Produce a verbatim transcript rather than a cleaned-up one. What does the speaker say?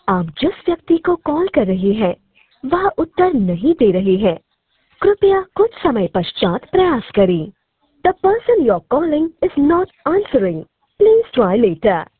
आप जिस व्यक्ति को कॉल कर रहे हैं वह उत्तर नहीं दे रहे हैं। कृपया कुछ समय पश्चात प्रयास करें। The person you are calling is not answering. Please try letter.